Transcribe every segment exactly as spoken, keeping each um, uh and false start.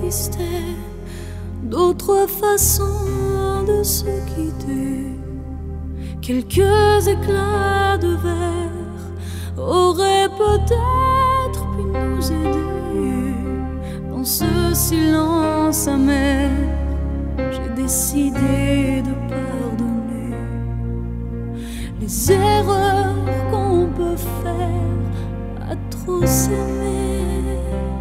existait d'autres façons de se quitter. Quelques éclats de verre auraient peut-être pu nous aider. Dans ce silence amer, j'ai décidé de pardonner les erreurs qu'on peut faire à trop s'aimer.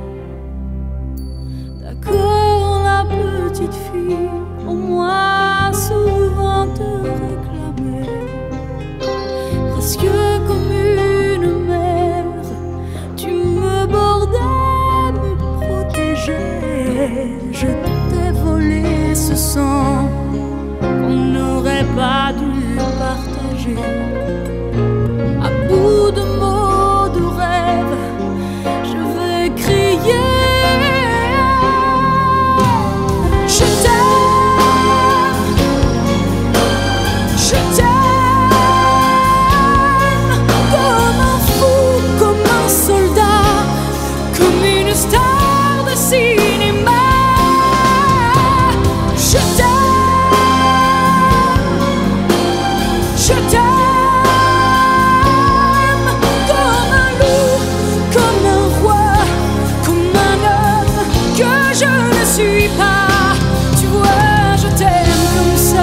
D'accord, la petite fille, au moins souvent te réclamait, presque comme une mère. Tu me bordais, me protégeais. Je t'ai volé ce sang qu'on n'aurait pas dû partager. À bout de mots, de rêves, je vais crier. Je t'aime, je t'aime, comme un fou, comme un soldat, comme une star de cinéma. Je t'aime, je t'aime, comme un loup, comme un roi, comme un homme que je ne suis pas. Tu vois, je t'aime comme ça.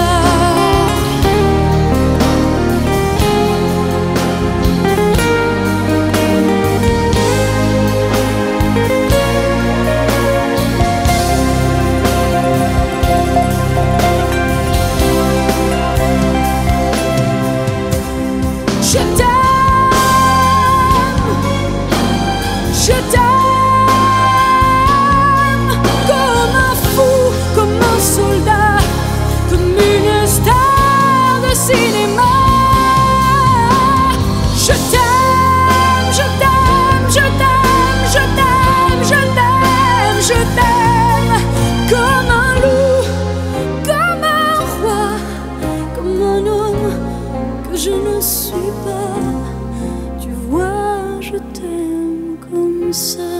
Je t'aime, je t'aime, comme un fou, comme un soldat, comme une star de cinéma. Je t'aime, je t'aime, je t'aime, je t'aime, je t'aime, je t'aime, comme un loup, comme un roi, comme un homme que je ne suis pas. Tu vois, je t'aime comme ça.